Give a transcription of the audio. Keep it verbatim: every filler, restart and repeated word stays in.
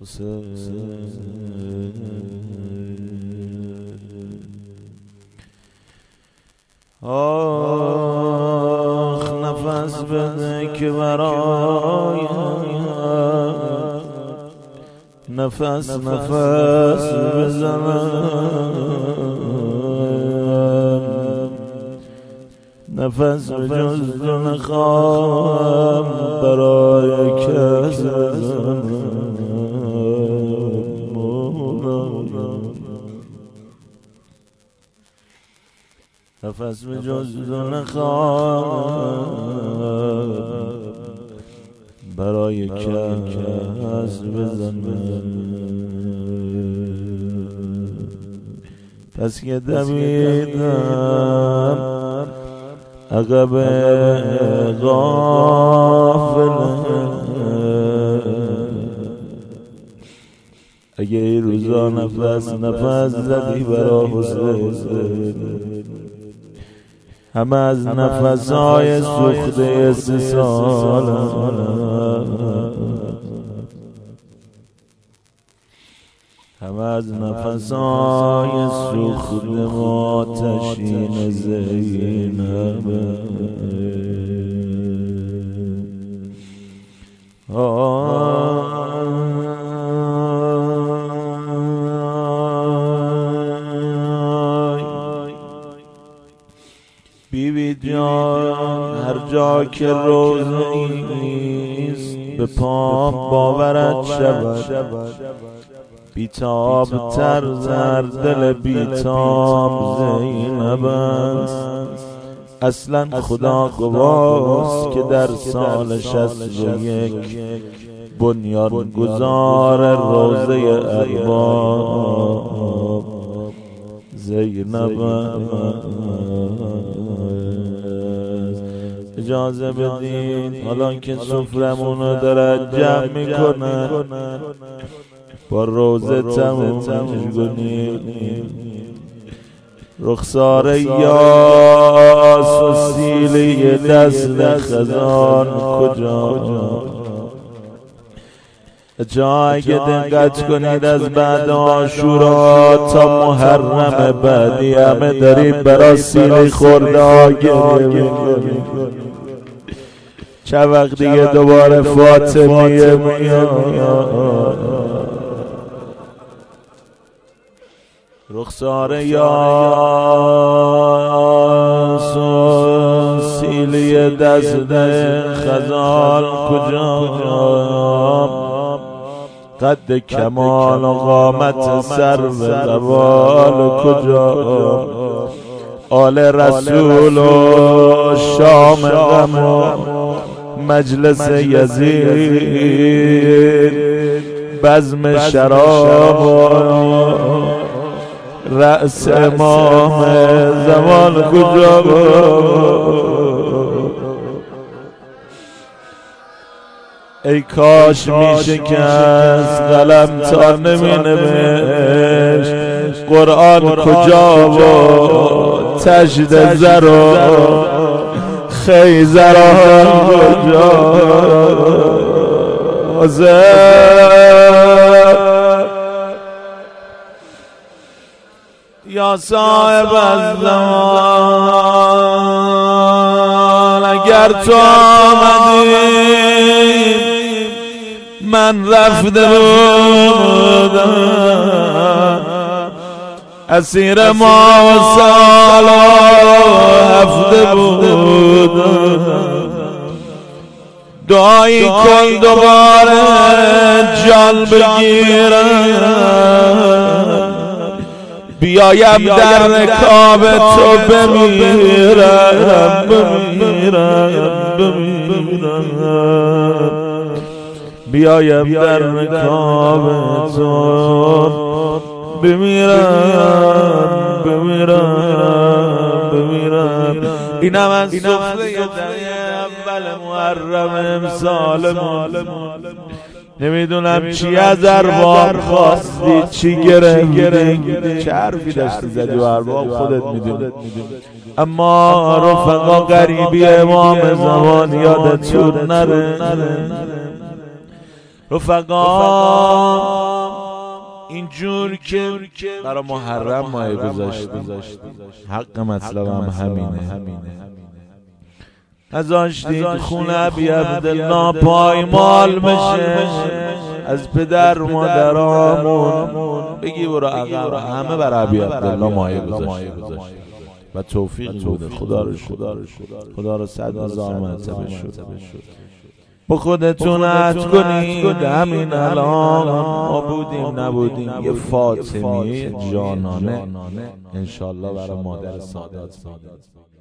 آخ نفس بده که برایم نفس نفس بزنم، نفس به جز تو نخواهم برای کس بزنم. نفس به جز تو نخواهم برای کس بزنم. پس که دویدم عقب غافل، اگه این روزا نفس نفس زدی برا حسین، همه از نفسهای سوخته سه سال، همه از نفسهای سوخته آتشین زینب. بیبی جان هر جا که روزه نیست به پام باورت شود، بیتاب تر در دل بیتاب زینب است. اصلا خدا گواست که در سال شصت و یک بنیان گذار روزه ارباب زینب است. اجازه بدین حالا که سفرمونو داره جمع میکنه با روزه تمومش کنیم. رخسار یاس و سیلی دست خزان کجا؟ جایی که دقت کنید از بعد عاشورا تا محرم بعدی همه داریم برا سیلی خورده گریه میکنیم. چه وقت دیگه دوباره فاطمیه میاد؟ رخسار یاس و سیلی دست خزان کجا؟ قد کمال و قامت سرو زوال کجا؟ آل رسول و شام غم و مجلس یزید، بزم شراب و رأس امام زمان کجا؟ ای کاش میشه که از قلم تا نمی نوشت قرآن کجا و تجد زر و خیزران کجا؟ یا صاحب الزمان اگر تو آمدی من رفته بودم، اسیر ما و سال هفته بودم. دعایی کن دوباره جان بگیرم، بیایم در رکاب تو بمیرم بمیرم بمیرم، بیایم در رکاب تو بمیرم بمیرم بمیرم. اینم از سفره دنی اول محرم امسال ما. نمیدونم چی از ارباب خواستی، چی گرفتی، چه حرفی داشتی زدی و ارباب خودت میدونی. اما رفقا غریبی امام زمان یادتون نره، رفقا اینجور که برای محرم مایه گذاشتیم، حق مطلب هم همینه. نذاشتید خونه ابی عبدالله پایمال بشه، از پدر مادرامون بگی برو عقب، همه بر ابی عبدالله مایه گذاشتیم و توفیقی بوده. خدا رو شکر، خدا رو صد هزار مرتبه شد. با خودتون عهد کنید همین الان ما بودیم نبودیم یه فاطمیه جانانه انشالله برای مادر سادات.